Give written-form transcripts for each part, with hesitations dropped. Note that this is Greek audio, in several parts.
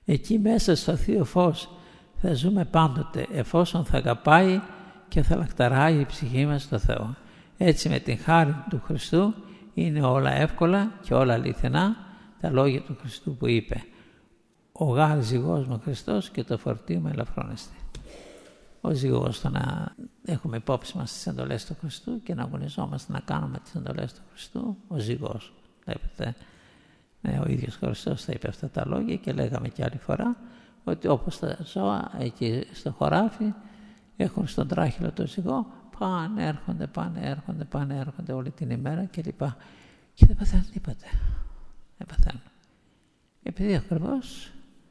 Εκεί μέσα στο Θείο Φως θα ζούμε πάντοτε, εφόσον θα αγαπάει και θα λαχταράει η ψυχή μας στο Θεό. Έτσι με την χάρη του Χριστού είναι όλα εύκολα και όλα αληθινά τα λόγια του Χριστού που είπε «Ο γάρ ζυγός μου Χριστός και το φορτίο μου ελαφρώνεστη». Ο ζυγός, το να έχουμε υπόψη μας τις εντολές του Χριστού και να αγωνιζόμαστε να κάνουμε τις εντολές του Χριστού, ο ζυγός. Βλέπετε, ο ίδιος Χριστός θα είπε αυτά τα λόγια και λέγαμε και άλλη φορά ότι όπως τα ζώα εκεί στο χωράφι έχουν στον τράχυλο το ζυγό, πάνε έρχονται όλη την ημέρα κλπ. Και δεν παθαίνουν τίποτε. Δεν παθαίνουν. Επειδή ακριβώς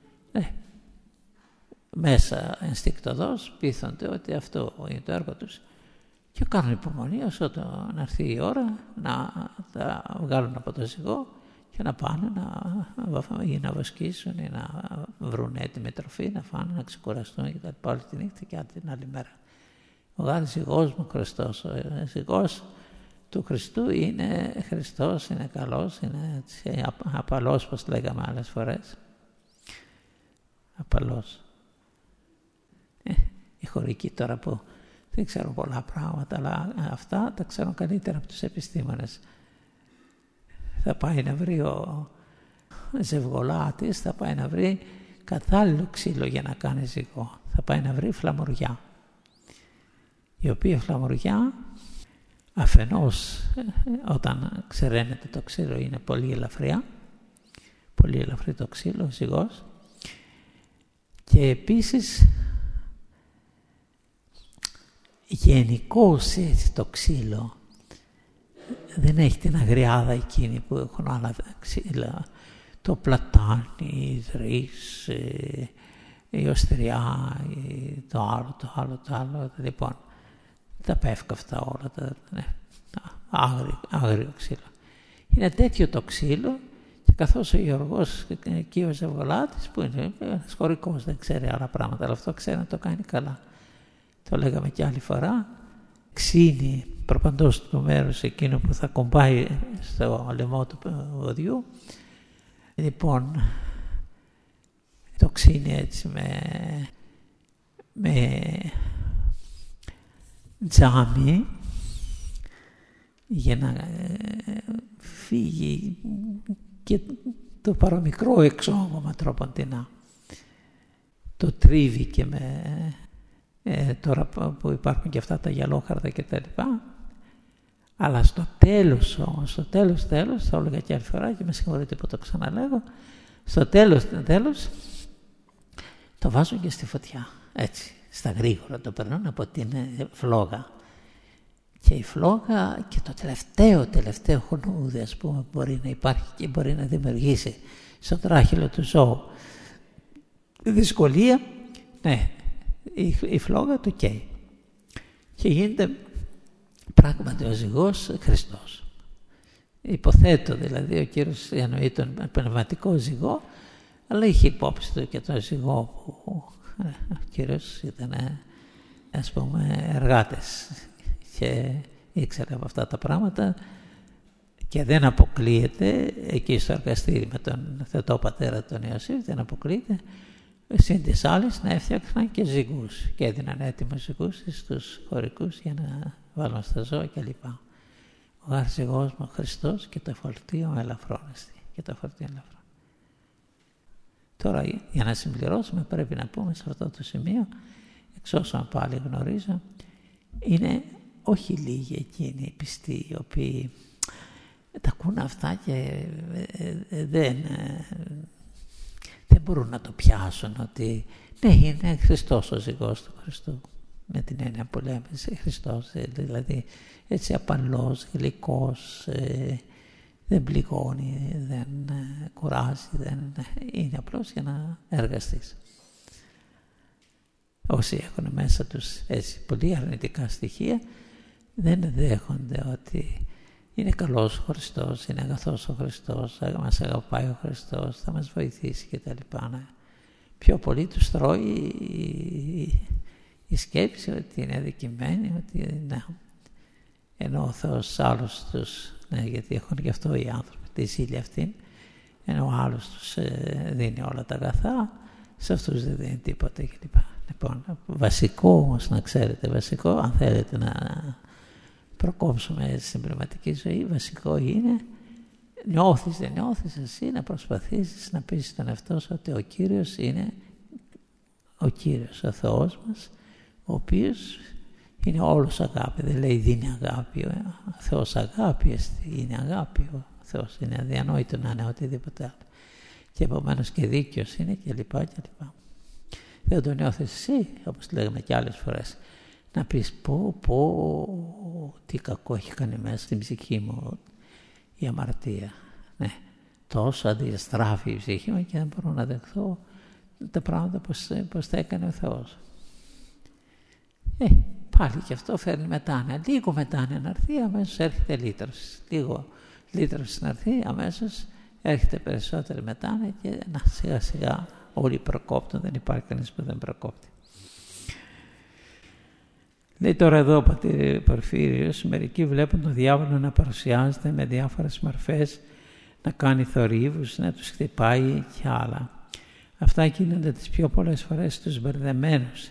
μέσα ενστικτωδώς πείθονται ότι αυτό είναι το έργο τους και κάνουν υπομονή όσο να έρθει η ώρα να τα βγάλουν από το ζυγό και να πάνε να βοσκήσουν ή να βρουν έτοιμη τροφή, να φάνε, να ξεκουραστούν και τα λοιπά όλη τη νύχτα και την άλλη μέρα. Ο γάρ ζυγός μου Χριστός, ο ζυγός του Χριστού είναι Χριστός, είναι καλός, είναι έτσι, απαλός, όπως λέγαμε άλλες φορές. Απαλός. Οι χωρικοί τώρα που δεν ξέρουν πολλά πράγματα, αλλά αυτά τα ξέρουν καλύτερα από τους επιστήμονες. Θα πάει να βρει ο ζευγολάτης, θα πάει να βρει κατάλληλο ξύλο για να κάνει ζυγό. Θα πάει να βρει φλαμουριά. Η οποία φλαμουριά αφενός όταν ξεραίνεται το ξύλο είναι πολύ ελαφριά, πολύ ελαφρύ το ξύλο, ο ζυγός, και επίσης γενικώς έτσι το ξύλο δεν έχει την αγριάδα εκείνη που έχουν άλλα ξύλα, το πλατάνι, η δρύς, η οστριά, το άλλο, λοιπόν, τα πεύκα αυτά όλα, άγριο ξύλο. Είναι τέτοιο το ξύλο και καθώς ο Γιώργος εκεί ο ζευγολάτης που είναι ένας χωρικός, δεν ξέρει άλλα πράγματα, αλλά αυτό ξέρει να το κάνει καλά. Το λέγαμε και άλλη φορά, ξύνει προπαντός του μέρους εκείνο που θα κομπάει στο λαιμό του βοδιού. Λοιπόν, το ξύνει έτσι με τζάμι για να φύγει και το παραμικρό εξόγωμα τρόποντινά. Το τρίβει και τώρα που υπάρχουν και αυτά τα γυαλόχαρτα και τα λοιπά. Αλλά στο τέλος όμως, στο τέλος, το έλεγα και άλλη φορά και με συγχωρείτε που το ξαναλέγω, στο τέλος το βάζουν και στη φωτιά, έτσι, στα γρήγορα το περνούν από την φλόγα. Και η φλόγα και το τελευταίο χωνούδι, ας πούμε, μπορεί να υπάρχει και μπορεί να δημιουργήσει στο τράχυλο του ζώου δυσκολία, ναι, η φλόγα του καίει. Και γίνεται πράγματι ο ζυγός Χριστός. Υποθέτω δηλαδή ο Κύριος εννοεί τον πνευματικό ζυγό, αλλά είχε υπόψη του και τον ζυγό που ο Κύριος ήταν, ας πούμε, εργάτες και ήξερε από αυτά τα πράγματα και δεν αποκλείεται εκεί στο εργαστήρι με τον θετό πατέρα τον Ιωσήφ, δεν αποκλείεται συν της άλλης να έφτιαχναν και ζυγούς και έδιναν έτοιμους ζυγούς στους χωρικούς για να βάλουν στα ζώα κλπ. Ο γάρ ζυγός μου Χριστός και το φορτίο μου ελαφρώνεστη. Τώρα για να συμπληρώσουμε πρέπει να πούμε σε αυτό το σημείο, εξ όσων πάλι γνωρίζω, είναι όχι λίγοι εκείνοι οι πιστοί οι οποίοι τα ακούν αυτά και δεν μπορούν να το πιάσουν ότι ναι, είναι Χριστός ο ζυγός του Χριστού, με την έννοια που λέμε Χριστός, δηλαδή έτσι απαλός, γλυκός, δεν πληγώνει, δεν κουράζει, δεν είναι απλώς για να εργαστείς. Όσοι έχουν μέσα τους έτσι πολύ αρνητικά στοιχεία δεν δέχονται ότι είναι καλός ο Χριστός, είναι αγαθός ο Χριστός, μας αγαπάει ο Χριστός, θα μας βοηθήσει κτλ. Πιο πολύ τους τρώει η σκέψη ότι είναι αδικημένοι, ότι ναι. Ενώ ο Θεός άλλος τους, ναι, γιατί έχουν γι' αυτό οι άνθρωποι τη ζήλια αυτήν, ενώ ο άλλος τους δίνει όλα τα αγαθά, σε αυτούς δεν δίνει τίποτα κλπ. Λοιπόν, βασικό όμως να ξέρετε, βασικό αν θέλετε να προκόψουμε έτσι στην πνευματική ζωή, βασικό είναι νιώθεις δεν νιώθεις εσύ να προσπαθήσεις να πείσεις τον εαυτό σου ότι ο Κύριος είναι ο Κύριος, ο Θεός μας, ο οποίος είναι όλος αγάπη, δεν λέει δίνει αγάπη, ο Θεός αγάπη είναι αγάπη, ο Θεός είναι αδιανόητο να είναι οτιδήποτε άλλο και επομένως και δίκαιος είναι κλπ. Δεν το νιώθεις εσύ, όπως λέγαμε και άλλες φορές, να πεις πω τι κακό έχει κάνει μέσα στην ψυχή μου η αμαρτία. Ναι, τόσο αντιστράφει η ψυχή μου και δεν μπορώ να δεχθώ τα πράγματα πως τα έκανε ο Θεός. Πάλι και αυτό φέρνει μετάνοια. Λίγο μετάνοια να έρθει, αμέσως έρχεται λύτρωση. Λίγο λύτρωση να έρθει, αμέσως έρχεται περισσότερη μετάνοια και σιγά σιγά όλοι προκόπτουν, δεν υπάρχει κανείς που δεν προκόπτει. Λέει τώρα εδώ ο πατήρ Πορφύριος, μερικοί βλέπουν τον διάβολο να παρουσιάζεται με διάφορες μορφές, να κάνει θορύβους, να τους χτυπάει και άλλα. Αυτά γίνονται τις πιο πολλές φορές στους μπερδεμένους.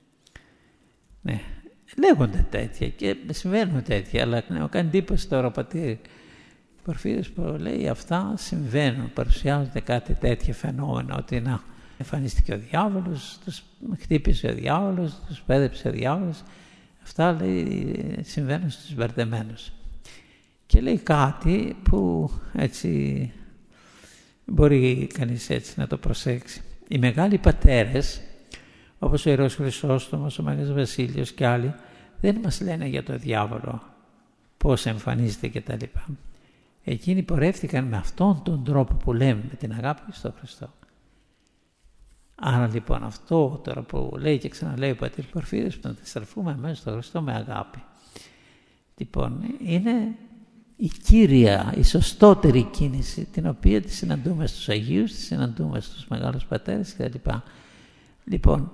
Ναι, λέγονται τέτοια και συμβαίνουν τέτοια, αλλά μου κάνει εντύπωση τώρα ο πατήρ Πορφύριος που λέει αυτά συμβαίνουν, παρουσιάζονται κάτι τέτοια φαινόμενα, ότι να εμφανίστηκε ο διάβολος, τους χτύπησε ο διάβολος, τους πέδεψε ο διάβολος. Αυτά λέει συμβαίνουν στους μπερδεμένους. Και λέει κάτι που έτσι μπορεί κανείς έτσι να το προσέξει. Οι μεγάλοι πατέρες, όπως ο Ιερός Χρυσόστομος, ο Μέγας Βασίλειος και άλλοι, δεν μας λένε για το διάβολο, πώς εμφανίζεται κτλ. Εκείνοι πορεύτηκαν με αυτόν τον τρόπο που λέμε, με την αγάπη στον Χριστό. Άρα λοιπόν αυτό τώρα που λέει και ξαναλέει ο πατήρ Πορφύριος, που να στραφούμε μέσα στον Χριστό με αγάπη. Λοιπόν, είναι η κύρια, η σωστότερη κίνηση, την οποία τη συναντούμε στους Αγίους, τη συναντούμε στους Μεγάλους Πατέρες κτλ. Λοιπόν,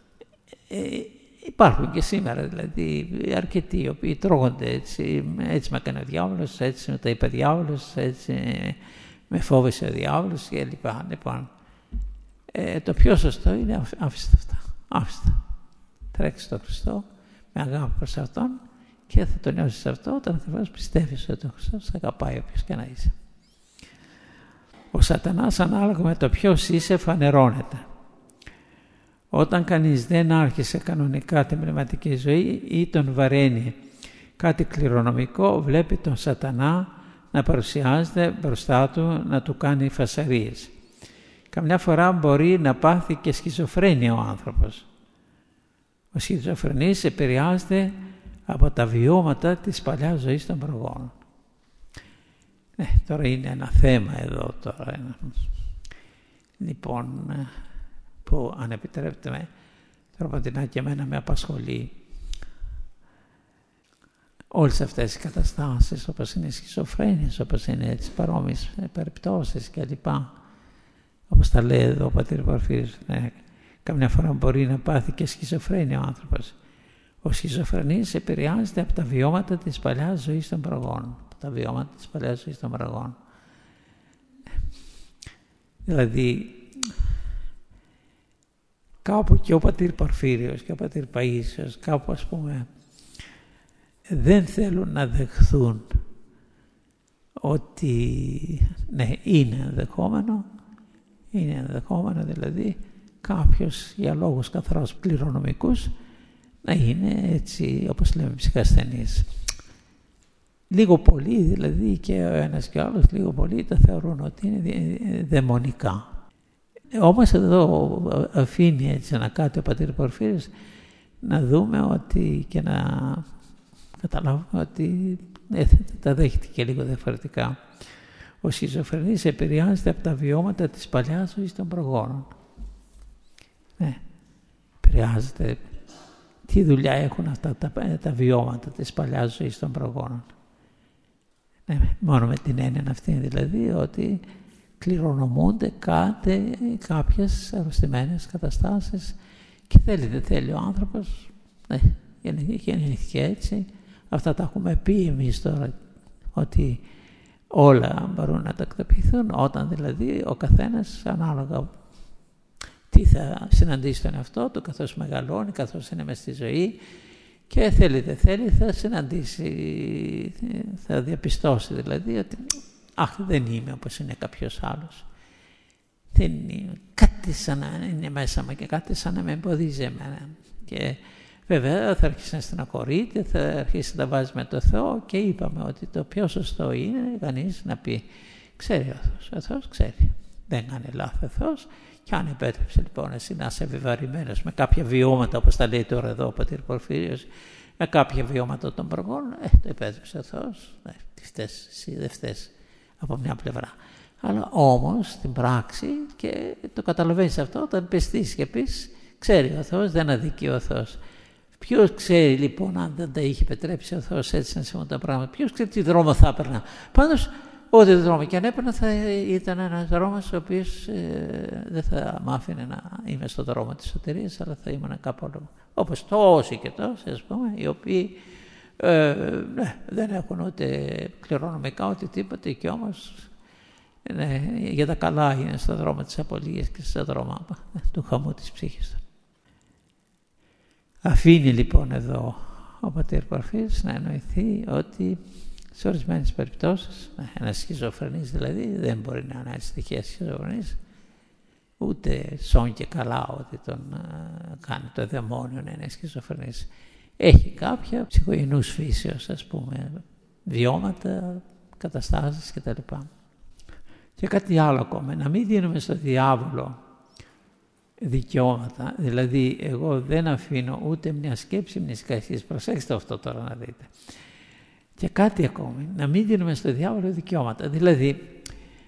υπάρχουν και σήμερα δηλαδή αρκετοί οι οποίοι τρώγονται έτσι με έκανε ο διάβολος, έτσι με τα είπε ο διάβολος, έτσι με φόβησε ο διάβολος κλπ. Λοιπόν, το πιο σωστό είναι άφησε αυτά. Άφησε. Τρέξει στον Χριστό με αγάπη προς Αυτόν και θα το νιώσεις αυτό όταν ακριβώς πιστεύεις ότι ο Χριστός θα αγαπάει όποιος και να είσαι. Ο σατανάς ανάλογα με το ποιος είσαι φανερώνεται. Όταν κανείς δεν άρχισε κανονικά την πνευματική ζωή ή τον βαραίνει κάτι κληρονομικό, βλέπει τον σατανά να παρουσιάζεται μπροστά του, να του κάνει φασαρίες. Καμιά φορά μπορεί να πάθει και σχιζοφρένεια ο άνθρωπος. Ο σχιζοφρενής επηρεάζεται από τα βιώματα της παλιάς ζωής των προγόνων. Τώρα είναι ένα θέμα εδώ τώρα. Λοιπόν, που αν επιτρέπετε τροποντινά και εμένα με απασχολεί όλες αυτές οι καταστάσεις, όπως είναι οι σχιζοφρένειες, όπως είναι τις παρόμοιες περιπτώσεις κλπ. Όπως τα λέει εδώ ο πατήρ Πορφύριος, καμιά φορά μπορεί να πάθει και σχιζοφρένεια ο άνθρωπος. Ο σχιζοφρενής επηρεάζεται από τα βιώματα της παλιάς ζωής των προγόνων. Τα βιώματα της παλιάς ζωής των προγόνων. Δηλαδή, κάπου και ο πατήρ Πορφύριος και ο πατήρ Παΐσιος, κάπου ας πούμε, δεν θέλουν να δεχθούν ότι είναι ενδεχόμενο δηλαδή κάποιος για λόγους καθαρός πληρονομικούς να είναι έτσι όπως λέμε ψυχασθενής. Λίγο πολύ δηλαδή και ο ένας και ο άλλος λίγο πολύ τα θεωρούν ότι είναι δαιμονικά. Όμως εδώ αφήνει έτσι να κάτω ο πατήρ Πορφύριος να δούμε ότι και να καταλάβουμε ότι τα δέχεται και λίγο διαφορετικά. Ο σχιζοφρενής επηρεάζεται από τα βιώματα της παλιάς ζωής των προγόνων. Επηρεάζεται. Τι δουλειά έχουν αυτά τα βιώματα της παλιάς ζωής των προγόνων. Μόνο με την έννοια αυτή δηλαδή ότι κληρονομούνται κάποιες αρρωστημένες καταστάσεις και δεν θέλει ο άνθρωπος γεννήθηκε έτσι. Αυτά τα έχουμε πει εμείς τώρα ότι όλα μπορούν να τακτοποιηθούν όταν δηλαδή ο καθένας ανάλογα τι θα συναντήσει τον εαυτό του καθώς μεγαλώνει, καθώς είναι μες στη ζωή, και θέλει δεν θέλει θα συναντήσει, θα διαπιστώσει δηλαδή ότι δεν είμαι όπως είναι κάποιος άλλος. Δεν είναι, κάτι σαν να είναι μέσα μου και κάτι σαν να με εμποδίζει εμένα. Και βέβαια θα αρχίσει να στεναχωρείται, θα αρχίσει να τα βάζει με το Θεό, και είπαμε ότι το πιο σωστό είναι κανείς να πει ξέρει ο Θεός ξέρει. Δεν κάνει λάθος ο Θεός, και αν επέτρεψε λοιπόν εσύ να είσαι επιβαρημένος με κάποια βιώματα, όπως τα λέει τώρα εδώ ο πατήρ Πορφύριος, με κάποια βιώματα των προγόνων, το επέτρεψε ο Θεός, τι φταίς εσύ, δεν φταίς από μια πλευρά. Αλλά όμως στην πράξη, και το καταλαβαίνεις αυτό όταν πιστείς και πεις ξέρει ο Θεός, δεν αδικεί ο Θεός. Ποιος ξέρει λοιπόν, αν δεν τα είχε επιτρέψει ο Θεός έτσι να συμβούν τα πράγματα, ποιος ξέρει τι δρόμο θα έπαιρνα. Πάντως ό,τι δρόμο και αν έπαιρνα θα ήταν ένας δρόμος ο οποίος δεν θα μ' άφηνε να είμαι στον δρόμο της σωτηρίας, αλλά θα ήμουν κάπου αλλού. Όπως τόσοι και τόσοι, ας πούμε, οι οποίοι δεν έχουν ούτε κληρονομικά ούτε τίποτε, και όμως για τα καλά είναι στον δρόμο της απολύειας και στον δρόμο του χαμού της ψύχης του. Αφήνει λοιπόν εδώ ο πατήρ Πορφύριος να εννοηθεί ότι σε ορισμένες περιπτώσεις ένας σχιζοφρενής δηλαδή δεν μπορεί να είναι στοιχεία σχιζοφρενής, ούτε σών και καλά ότι τον κάνει το δαιμόνιο να είναι σχιζοφρενής. Έχει κάποια ψυχογενούς φύσεως, ας πούμε, βιώματα, καταστάσεις κτλ. Και κάτι άλλο ακόμα, να μην δίνουμε στο διάβολο δικαιώματα. Δηλαδή εγώ δεν αφήνω ούτε μια σκέψη μιας καχής. Προσέξτε αυτό τώρα να δείτε. Και κάτι ακόμη, να μην δίνουμε στο διάβολο δικαιώματα. Δηλαδή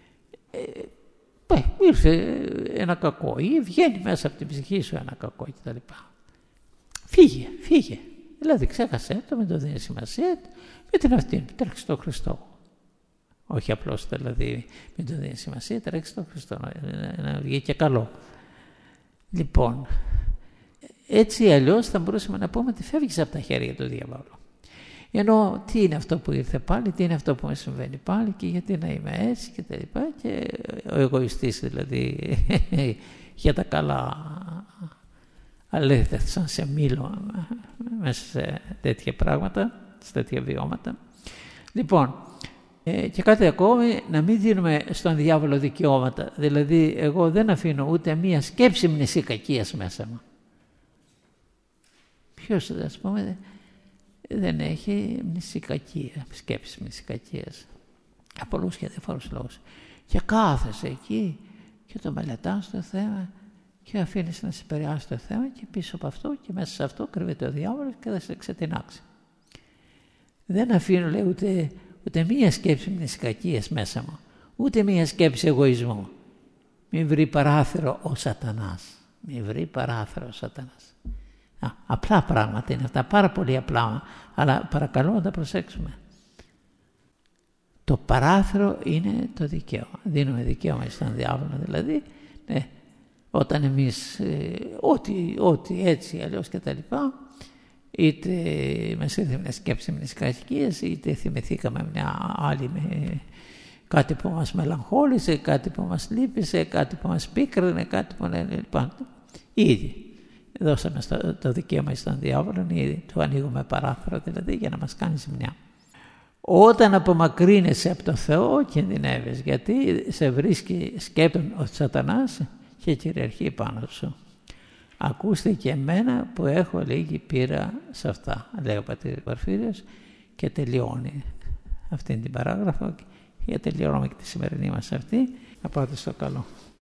ήρθε ένα κακό ή βγαίνει μέσα από την ψυχή σου ένα κακό κτλ. Φύγε. Δηλαδή ξέχασε το, μην το δίνει σημασία, με την αυτήν, τρέξει στο Χριστό. Όχι απλώς δηλαδή μην το δίνει σημασία, τρέξει στο Χριστό, να βγει και καλό. Λοιπόν, έτσι αλλιώς θα μπορούσαμε να πούμε ότι φεύγεις από τα χέρια του διαβόλου. Ενώ τι είναι αυτό που ήρθε πάλι, τι είναι αυτό που με συμβαίνει πάλι και γιατί να είμαι έτσι και τα λοιπά, και ο εγωιστής δηλαδή για τα καλά αλήθευαν σε μήλο μέσα σε τέτοια πράγματα, σε τέτοια βιώματα. Λοιπόν, και κάτι ακόμη, να μην δίνουμε στον διάβολο δικαιώματα. Δηλαδή εγώ δεν αφήνω ούτε μία σκέψη μνησικακίας μέσα μου. Ποιος, ας πούμε, δεν έχει μνησικακία, σκέψη μνησικακίας, από πολλούς και διαφορούς λόγους. Και κάθεσαι εκεί και το μελετάς το θέμα και αφήνεις να σε επηρεάσει το θέμα, και πίσω από αυτό και μέσα σε αυτό κρύβεται ο διάβολος και θα σε ξετινάξει. Δεν αφήνω, λέει, ούτε μία σκέψη μνησικακίας μέσα μου, ούτε μία σκέψη εγωισμού. Μην βρει παράθυρο ο σατανάς. Μην βρει παράθυρο ο σατανάς. Απλά πράγματα είναι αυτά, πάρα πολύ απλά, αλλά παρακαλώ να τα προσέξουμε. Το παράθυρο είναι το δικαίωμα. Δίνουμε δικαίωμα στον διάβολο, δηλαδή, όταν εμείς ό,τι έτσι αλλιώς και τα λοιπά, είτε μας ήρθε μια σκέψη μνησικακίας, είτε θυμηθήκαμε μια άλλη με κάτι που μας μελαγχόλησε, κάτι που μας λύπησε, κάτι που μας πίκρινε, κάτι που λοιπόν, ήδη δώσαμε το δικαίωμα στον διάβολο, ήδη του ανοίγουμε παράθυρο δηλαδή για να μας κάνει ζημιά. Όταν απομακρύνεσαι από το Θεό κινδυνεύεις, γιατί σε βρίσκει σκέπτον ο σατανάς και κυριαρχεί πάνω σου. Ακούστε και εμένα που έχω λίγη πείρα σε αυτά, λέει ο πατήρ Πορφύριος, και τελειώνει αυτή την παράγραφο, και τελειώνουμε και τη σημερινή μας αυτή. Να πάτε στο καλό.